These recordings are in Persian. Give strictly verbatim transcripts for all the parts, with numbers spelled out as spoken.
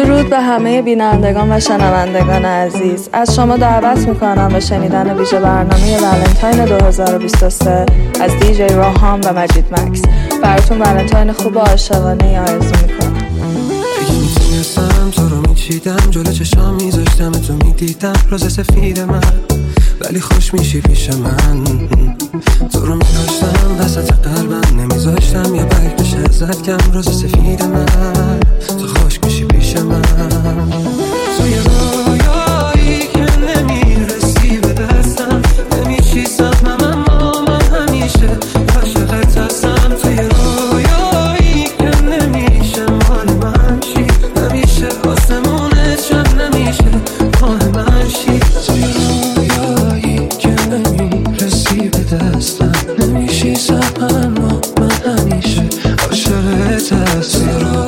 درود به همه بینندگان و شنوندگان عزیز. از شما دعوت میکنم به شنیدن ویژه برنامه ولنتاین دو هزار و بیست و سه از دی جی راهام و مجید مکس. براتون ولنتاین خوب و عاشقانه آرزو میکنم. اگه میتونستم تو رو میچیدم، جلو چشام میذاشتم تو میدیدم روز سفید من، ولی خوش میشی پیش من. تو رو میداشتم وسط قلبم، نمیذاشتم یا برگ بشه ازت کم روز سفید من. تو خوش میشی پیش من، توی رویایی که نمیرسی به دستم، نمیشی سهمم اما من همیشه عاشقت هستم. توی رویایی که نمیشه مال من شی، نمیشه آسمونت شب، نمیشه مال من شی. توی رویایی که نمیرسی به دستم، نمیشی سهمم اما من همیشه عاشقت هستم.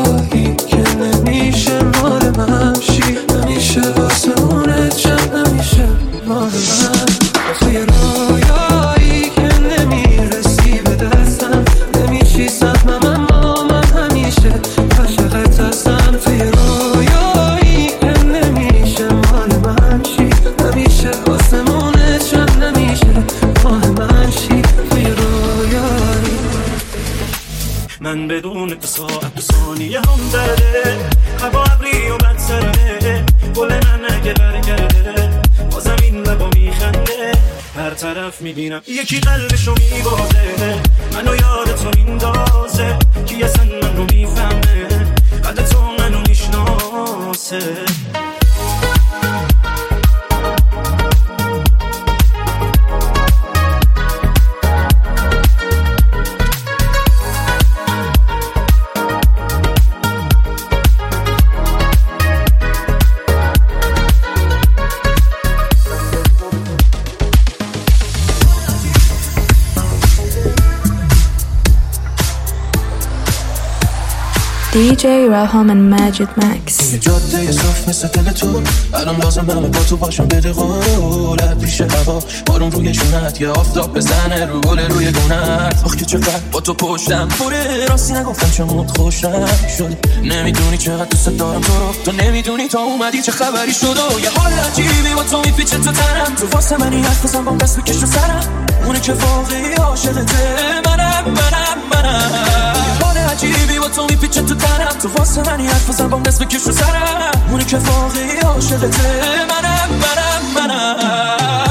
من بدون تو ساعت و ثانیه هم داره، هوا ابری و بد سره، گل من اگه برگرده بازم این لبا میخنده. هر طرف میبینم یکی قلبشو میبازه، منو یادتو میندازه، کی اصلا من رو میفهمه، قد تو منو میشناسه. دی جی راهام and مجید مکس. یه جاده صاف مثل دل تو، الان لازم همه با تو باشم، بده قولت پیش هوا، بارون روی شونت، یه آفتاب بزنه رو گل روی گونت. آخ که چقدر با تو پشتم پره، راستی نگفتم چه خوشم شد. نمیدونی چقدر دوست دارم تو رو، تو نمیدونی تا اومدی چه خبری شد. و یه حال عجیبی با تو میپیچه تو تنم، تو واسه منی حرف بزن با دست بکش رو سرم، اونه که واقعی عاشقته منم منم منم. حال عجیبی با تو میپیچه تو تنم، تو واسه منی حرف بزن با دست بکش رو سرم، اونه که واقعی عاشقته منم منم منم.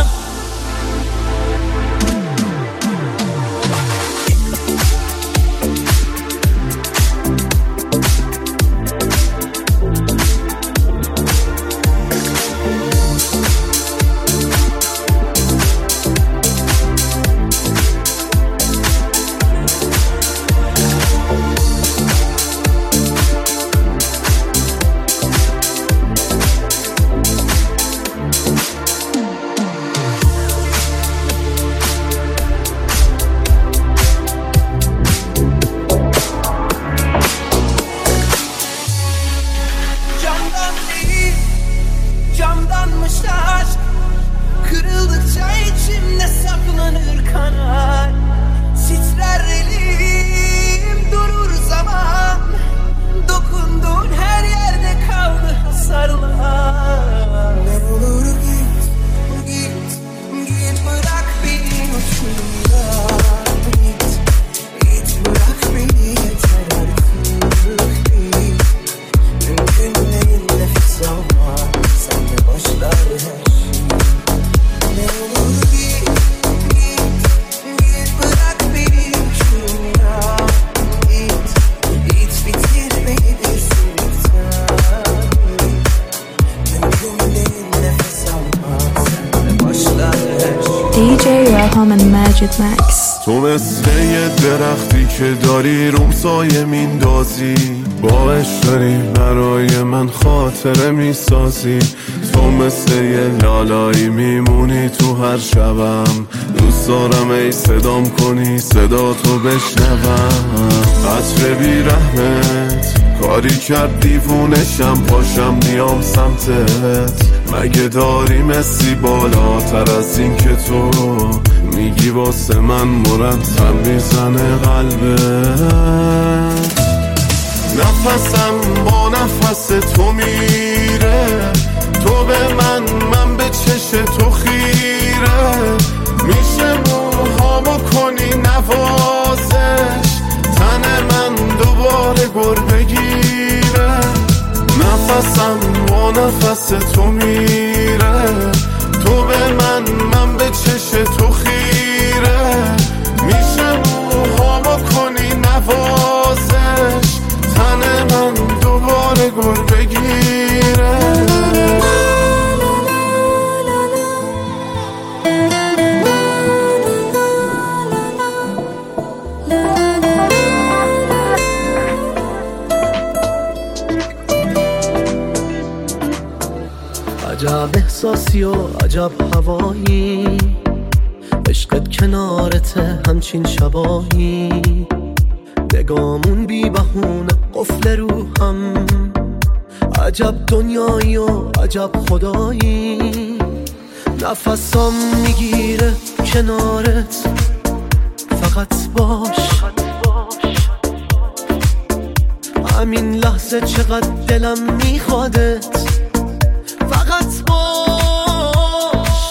دی جی راهام and مجید مکس. تو مثل یه درختی که داری روم سایه میندازی، باعث داری برای من خاطره میسازی. تو مثل یه لالایی میمونی تو هر شبم، دوست دارم ای صدام کنی صدا تو بشنوم. عطر بی رحمت کاری کرد دیوونشم، پاشم نیام سمتت، مگه داری مسی بالاتر از این که تو میگی واسه من مرتب میزنه قلبت. نفسم با نفس تو میره، تو به من من به چش تو خیره، میشه موهامو کنی نوازش، تن من دوباره گر بگیره، نفسم با نفس تو میره، تو به من من به چش تو خیره، میشه موهامو کنی نوازش، تن من دوباره گر بگیره. عجب احساسی و عجب هوایی، عشقت کنارته همچین شبایی، نگامون بی بهونه قفل روحم، عجب دنیایی و عجب خدایی، نفسم میگیره کنارت، فقط باش همین لحظه چقدر دلم میخوادت، فقط باش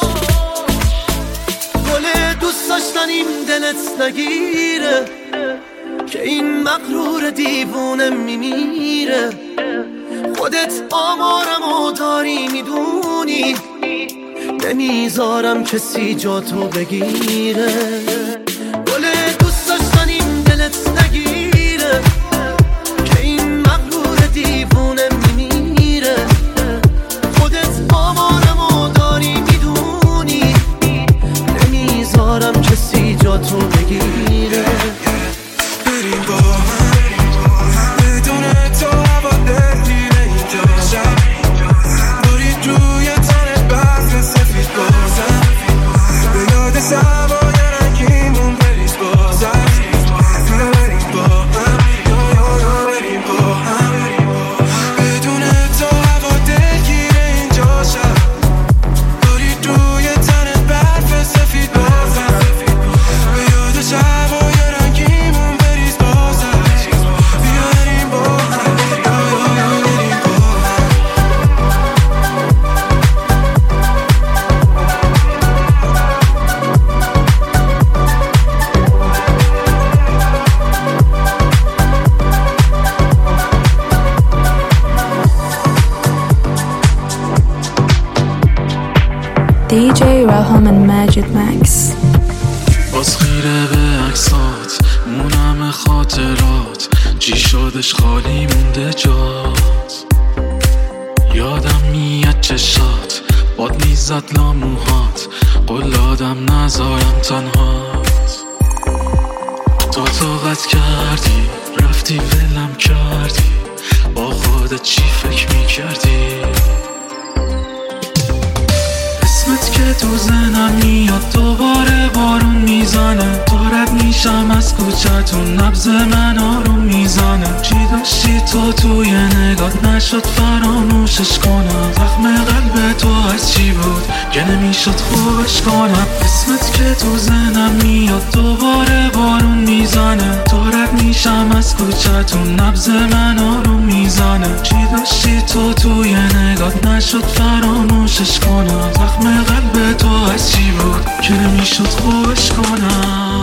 گل دوست داشتنیم دلت نگیره، که این مغرور دیوونه میمیره، خودت آمارمو داری میدونی، نمیذارم کسی جا تو بگیره، گل دوست داشتنیم دلت نگیره، که این مغرور دیوونه میمیره، خودت آمارمو داری میدونی، نمیذارم کسی جا تو بگیره. بریم با هم بدون تو هوا دلگیره اینجا شب، برید روی تن برف سفید بازم، به یاد سوای رنگیمون بریز بازم، بریم با هم بریم با هم بدون تو هوا دلگیره اینجا شب، برید روی تن برف سفید بازم، به یاد سوای رنگیمون بریز بازم، بریم با هم بریم با هم. دی جی راهام and Majid Max. باز خیره به عکسات مونم خاطرات، چی شدش خالی مونده جات، یادم میاد چشات باد میزد لاموهات، قول دادم نذارم تنهات، تو طاقت کردی رفتی ولم کردی، با خودت چی فکر میکردی، اسمت که تو ذهنم میاد دوباره بارون میزنه، دارد میشم از کوچتون نبض من آروم میزنه، چی داشتی تو توی نگات نشد فراموشش کنم، زخم قلب تو از چی بود که نمیشد خوبش کنم، اسمت که تو ذهنم میاد دوباره بارون میزنه، دارد میشم از کوچتون نبض من آروم میزنه، چی داشتی تو توی نگات نشد فراموشش کنم، زخم قلب تو از چی بود که نمیشد خوبش کنم.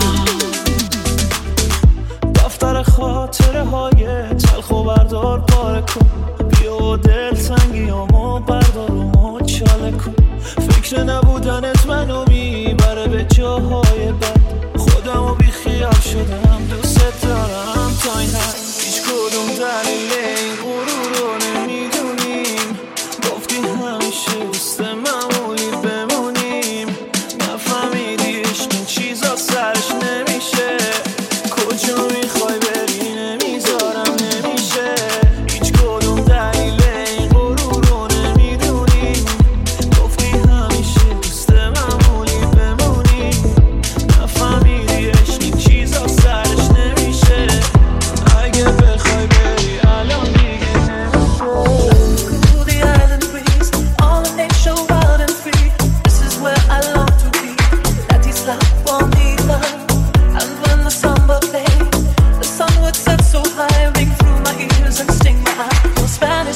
دفتر خاطره های تلخ و بردار پاره کن، بیا و دل تنگیامو بردار و مچاله کن، فکر نبودنت منو میبره به جاهای بد، خودمو بی خیال شدم دوست دارم تا این حد، هیچ کدوم دلیل این غرور رو نمیدونیم، گفتی همیشه دوست معمولی بمونیم، نفهمیدی عشق این چیزا سرش نمیشه، کجا میخوای بری نمیذارم نمیشه، هیچ کدوم دلیل این غرور رو نمیدونیم، گفتی همیشه دوست معمولی بمونیم، نفهمیدی عشق این چیزا سرش نمیشه، اگه بخوای بری الان دیگه نمیشه. Cool the island breeze, all the nature wild and free, this is where I long to be, that isla bonita, and when the samba played, the sun would set so high, ring through my ears and sting my eyes, no Spanish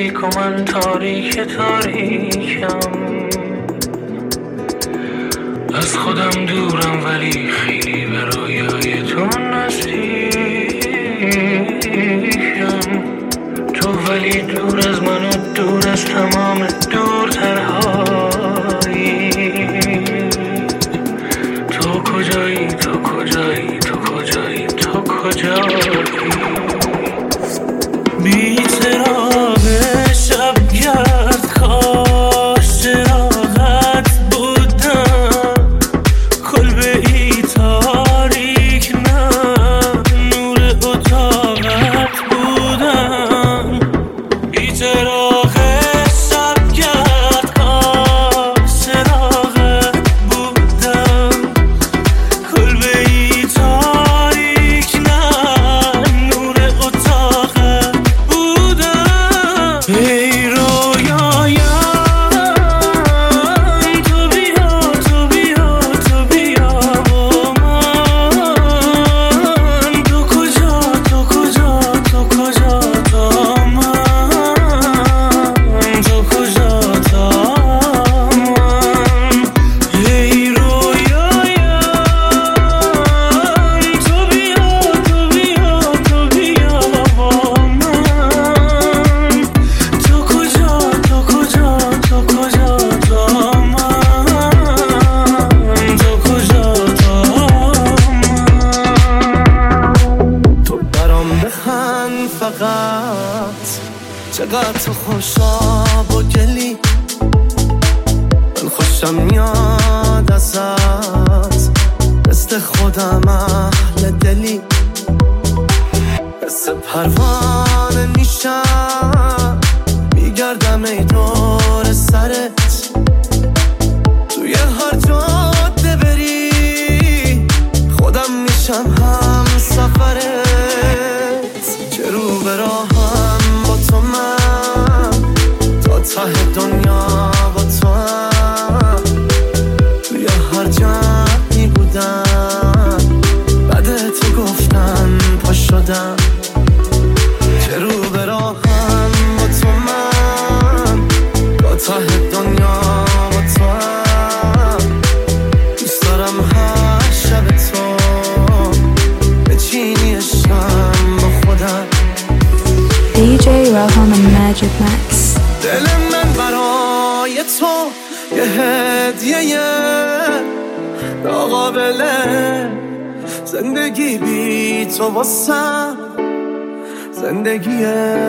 تاریک و من تاریک تاریکم، از خودم دورم ولی خیلی به رویای تو نزدیکم. تو ولی دور از من و دور از تمام دورترهایی. تو کجایی تو کجایی تو کجایی تو کجایی؟ بی چراغ شب گرد کاش چراغت بودم، کلبه ای تاریک نه نور اتاقت بودم. بی چراغ شب گرد کاش چراغت بودم، کلبه ای تاریک نه نور اتاقت بودم. ای رویایم تو بیا تو بیا تو بیا با من. تو کجا تو کجا تو کجا تا من، تو کجا تا من. ای رویایم تو بیا تو بیا تو بیا با من. تو کجا تو کجا تو کجا تا من، تو کجا تا من. تو برام بخند فقط، چقدر تو خوشاب و گلی، من خوشم میاد ازت، مثل خودم اهل دلی، مثل پروانه میشم میگردم ای دور سرت. توی هر جاده بری خودم میشم هم سفرت. چه رو به راهم با تو من، تا ته دنیا با تو هم. توی هر جمعی بودم بعد تو گفتن پا شدم. چه رو به راهم با تو من، تا ته دنیا با تو هم. دوست دارم هر شب تو بچینی عشقم با خودم. دی جی Roham and Magic Max. دل من برای تو یه هدیه ناقابله، زندگی بی تو واسم زندگی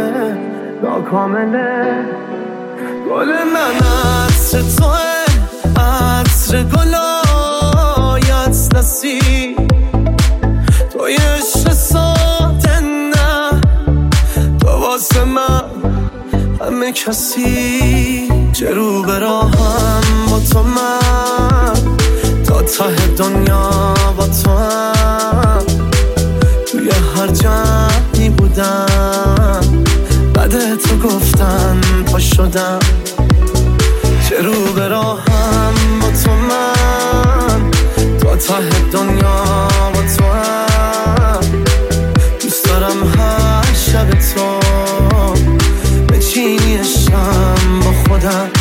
ناکامله. گل من عطر توه، عطر گلایت نسی، توی عشق ساده نه، تو واسه من همه کسی. چه رو به راهم با تو من، تا ته دنیا با تو هم. توی هر جمعی بودم بعد تو گفتن پا شدم. چه رو به راهم با تو من، تا ته دنیا با تو هم. دوست دارم هر شب تو بچینی عشقم با خودم.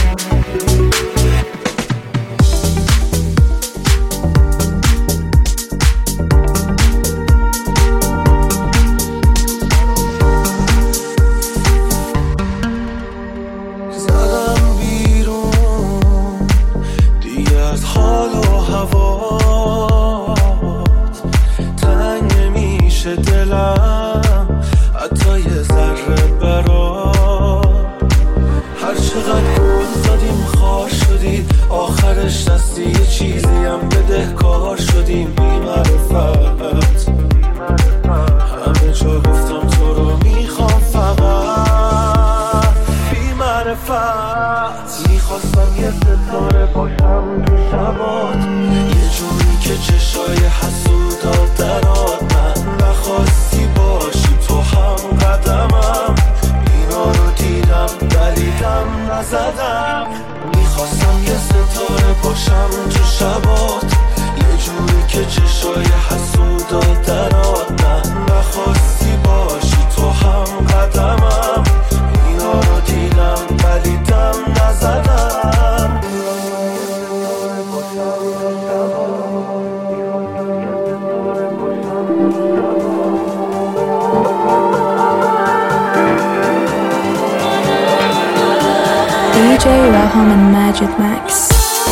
نزدم، میخواستم یه ستاره باشم تو شبات، یه جوری که چشای حسودا درات. نه نخواستی باشی تو هم قدمم، اینا رو دیدم Raham and Majid Max.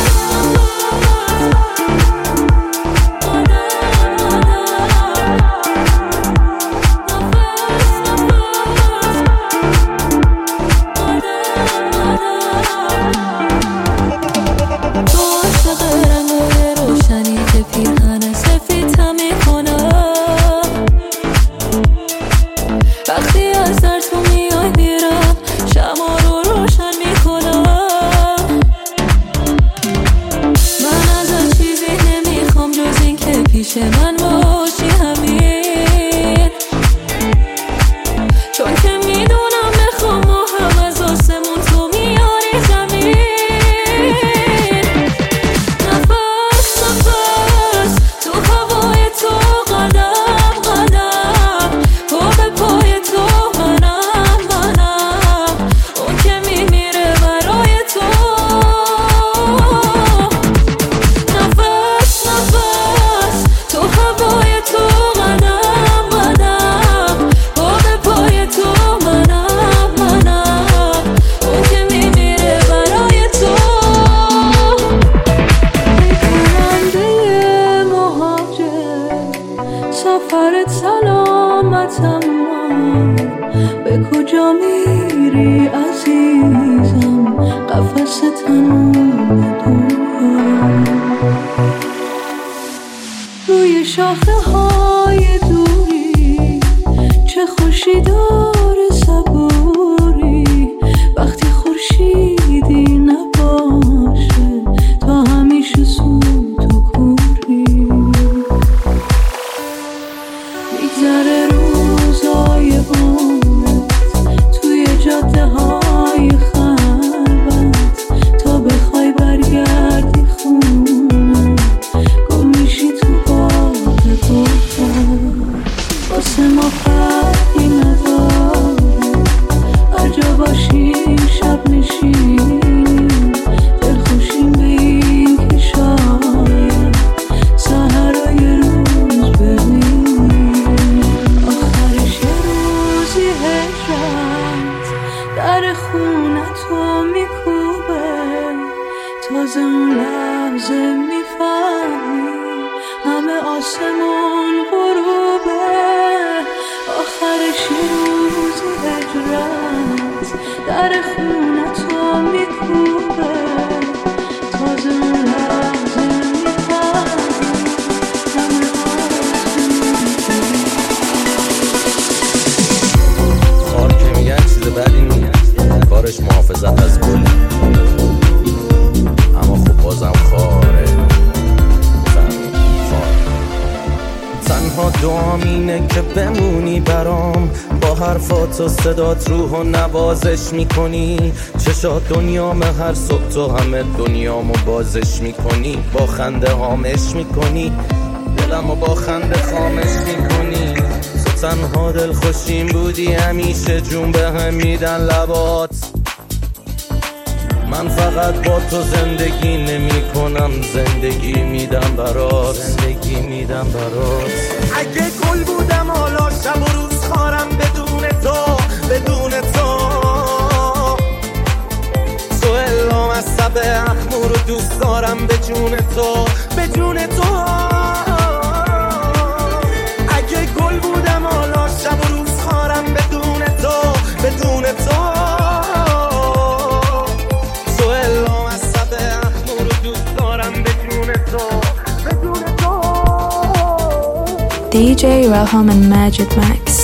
تو صدات روحو نوازش میکنی، چشات دنیام هر صبح تو همه دنیامو بازش میکنی، با خنده هامش میکنی، دلمو با خنده خامش میکنی. تو تنها دل خوشیم بودی، همیشه جون به هم میدن لبات. من فقط با تو زندگی نمی کنم، زندگی میدم برات، زندگی میدم برات. اگه گل بودم حالا شب و روز خارم بدون تو، بدون تو تو الهام از سب اخمور رو دوست دارم، به جون تو، به جون تو. اگه گل بودم حالا شب و روز خارم بدون تو، بدون تو تو الهام از سب اخمور رو دوست دارم، به جون تو، به جون تو. دی جی Raham and Majid Max.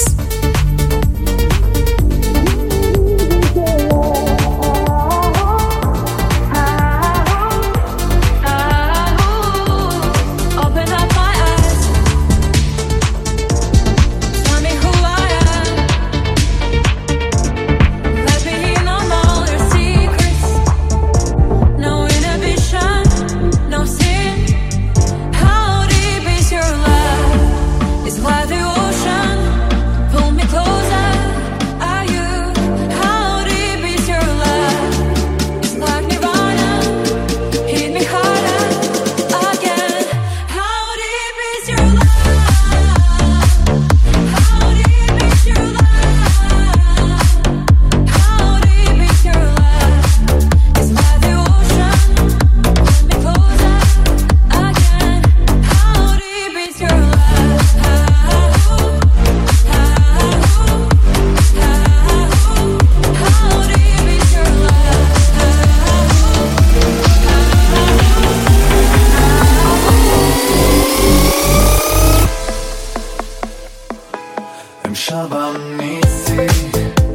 شبم نیستی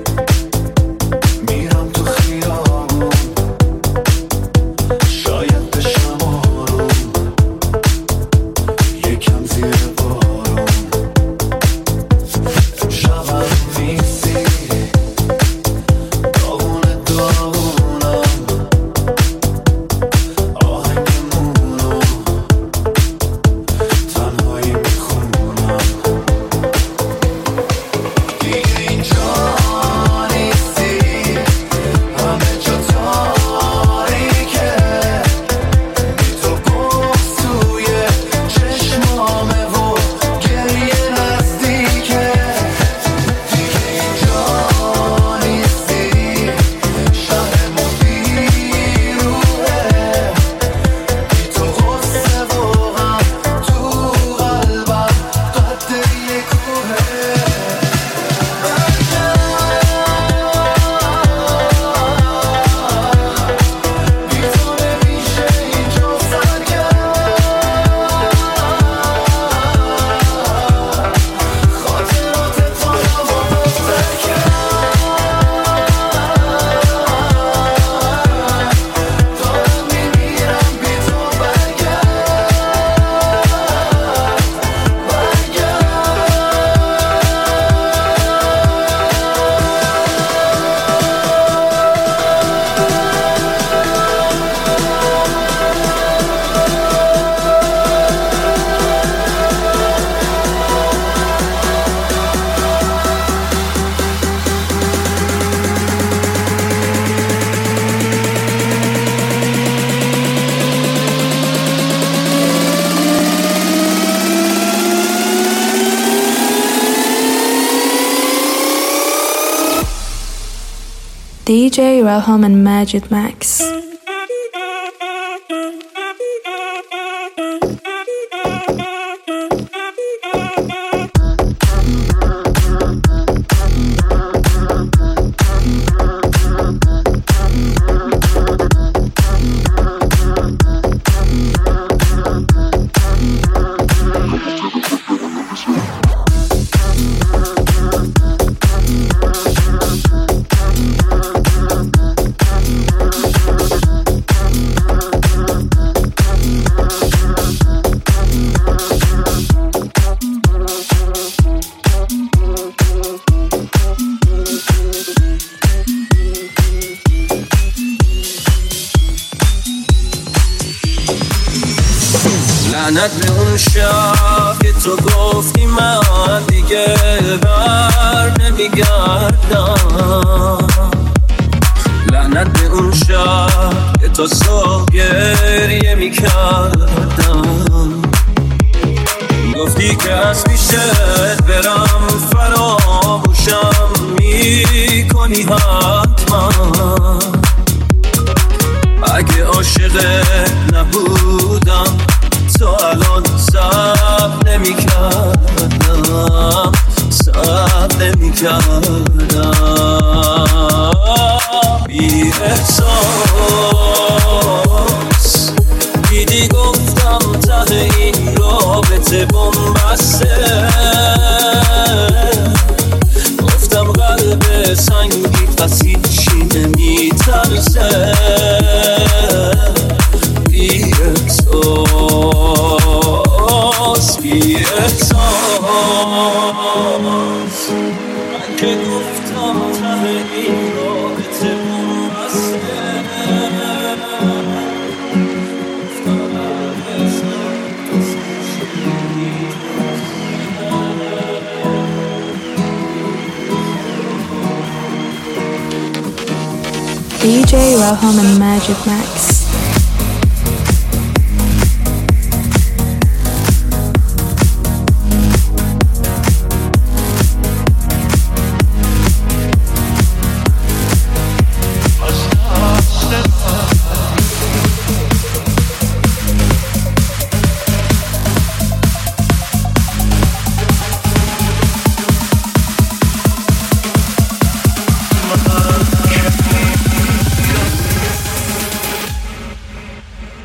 میرم تو خیابون شاید بشم آروم یکم زیر بارون شبم نیستی داغونه داغونم آهنگمونو تنهایی میخونم دیگه اینجا نیستی همه جا تاریکه بی تو گفت توی چشمامه و گریه نزدیکه دیگه اینجا نیستی شهرمون بیروحه بی تو غصه و غم تو قلبم قد یه کوهه بی تو نمیشه اینجا سرگرم خاطرات تو رو بهتر دارم میمیرم بی تو دی جی Raham and Majid Max. لعنت به اون شب که تو گفتی من دیگه بر نمیگردم لعنت به اون شب که تو صبح گریه میکردم گفتی که از پیشت برم فراموشم میکنی حتما اگه عاشقت نبودم تو الان صبر نمی کردم صبر نمی کردم بی احساس دیدی گفتم ته این رابطه بنبسته گفتم قلب سنگی پس هیچی نمی ترسه بی احساس بی احساس من که گفتم ته این رابطه بنبسته گفتم قلب سنگی پس هیچی نمی دی جی Raham and Majid Max.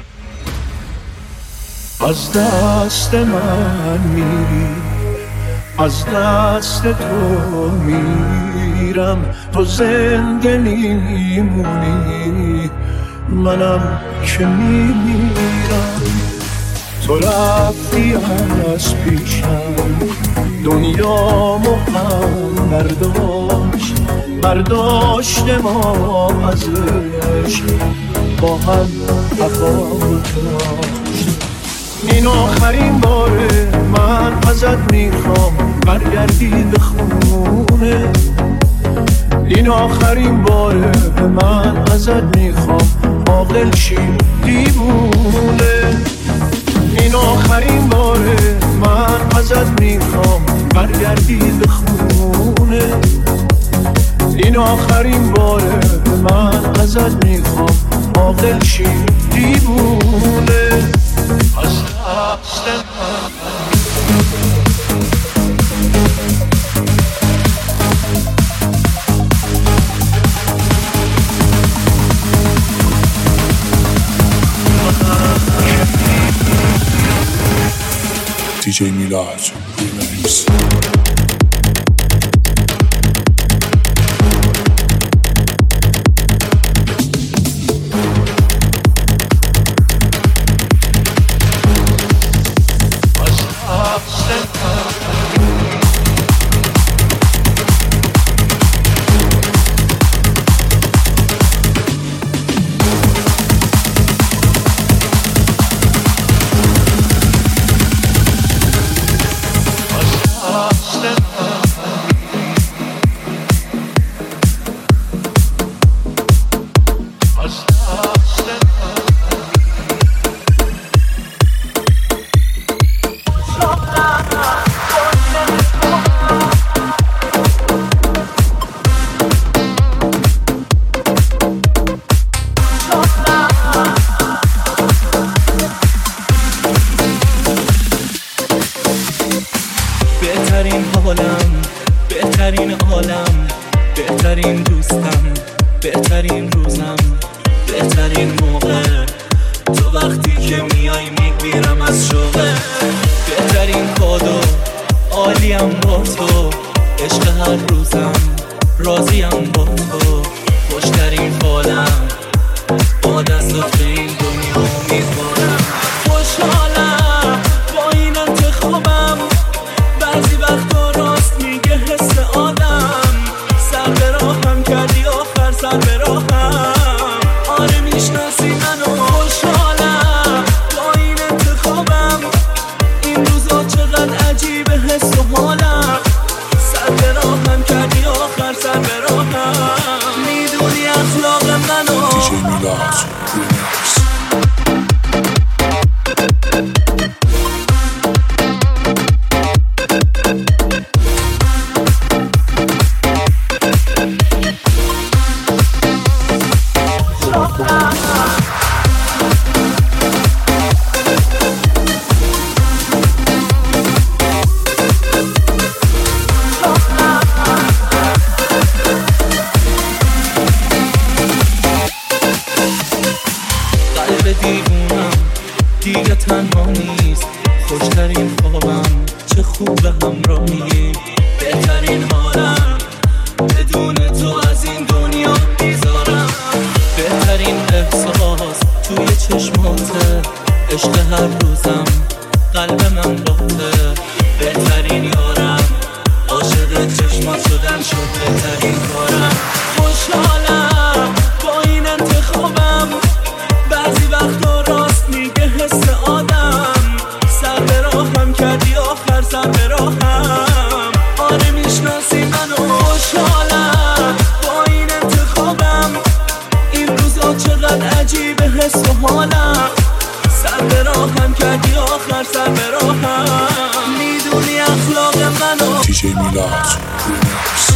از دست من میری از دست تو میرم، تو زنده میمونی، منم که میمیرم. تو رفتی از پیشم، دنیامو هم برداشت، برداشت ما ازش، با هم تفاوت داشت. این آخرین باره من ازت میخوام برگردی به خونه، این آخرین باره من ازت میخوام عاقل شی دیوونه، این آخرین باره من ازت میخوام برگردی به خونه، این آخرین باره من ازت میخوام عاقل شی دیوونه. از دست دی جی میلاد ریمیکس. بهترین حالم، بهترین عالم، بهترین دوستم، بهترین روزم، بهترین موقع، تو وقتی که میای میگیرم از شوقه، بهترین کادو، عالیم با تو، عشق هر روزم، راضیم با تو، خوشترین حالم، با دستات به این دنیا میزبانم، خوشحالم با این انتخابم، بعضی وقتا راست میگه حس آدم، سر به راهم کردی آخر سر به راهم، آره میشناسی منو، خوشحالم با این انتخابم، این روزا چقدر عجیبه حس و حالم، سر به راهم کردی آخر سر به راهم، میدونی اخلاق منو. دی جی میلاد ریمیکس. قلب دیوونم دیگه تنها نیست، خوشترین خوابم چه خوب همراهی، بهترین حالم بدون تو از این دنیا بیزارم، بهترین احساس توی چشماته، عشق هر روزم قلب من باته، بهترین یارم عاشق چشمات شدن شد بهترین کارم، خوشحالم با این انتخابم، بعضی وقتا راست میگه حس آدم، سر به راهم کردی آخر سر به راهم، آره میشناسی منو، خوشحالم با این انتخابم، این روزا چقدر عجیبه حس و حالم، سر به راهم کردی آخر سر به راهم، میدونی اخلاق منو. دی جی میلاد ریمیکس.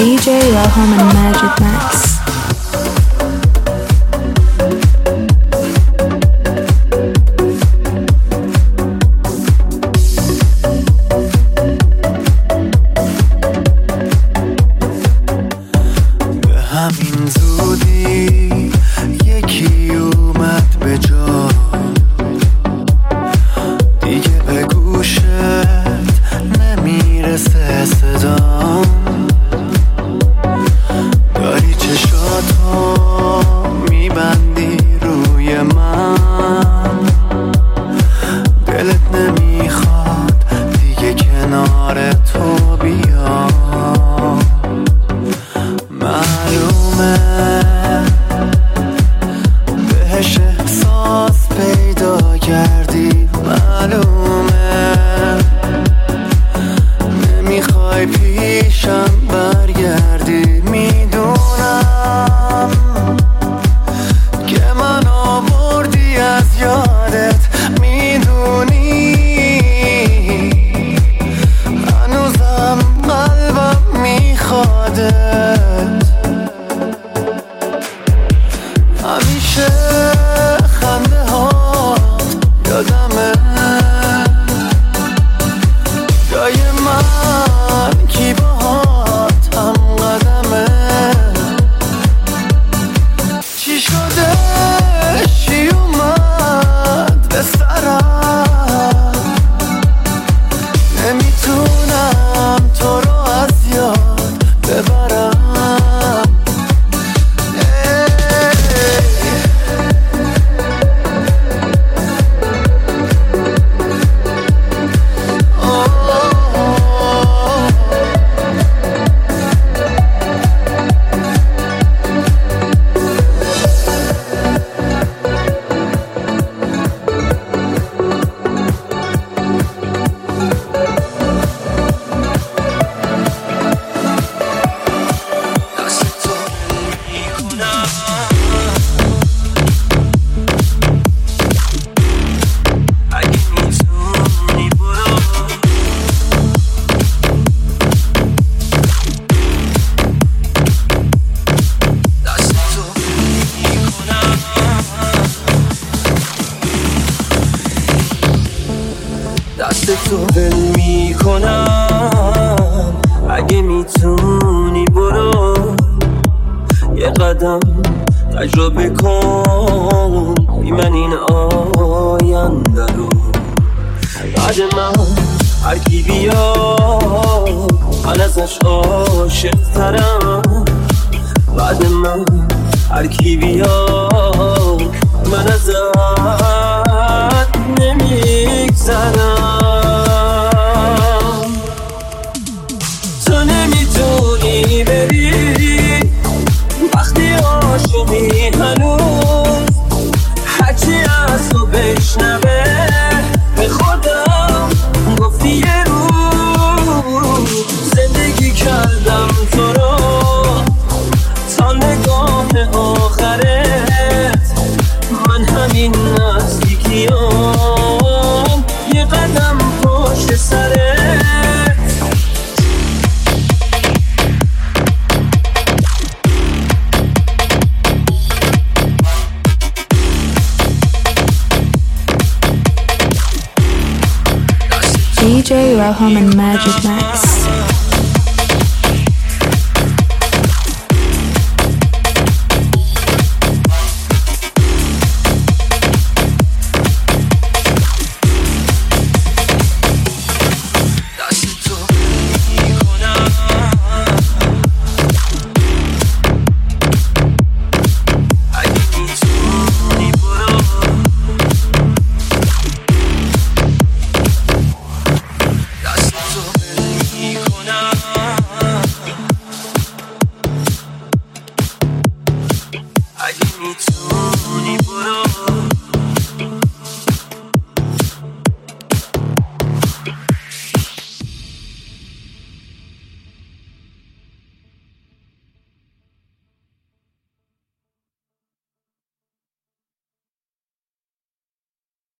دی جی Roham and Majid Max. تجربه کن بی من این آینده رو بعد من هر کی بیاد من ازش عاشق ترم بعد من هر کی بیاد من ازت نمیگذرم تو نمیتونی بری وقتی عاشقی هنوز هرچی از تو بشنوه به خودم گفتی یه روز زندگی کردم تو رو تا نگاه آخرت من همین نزدیکیام یه قدم پشت سرت دی جی Roham and Majid Max.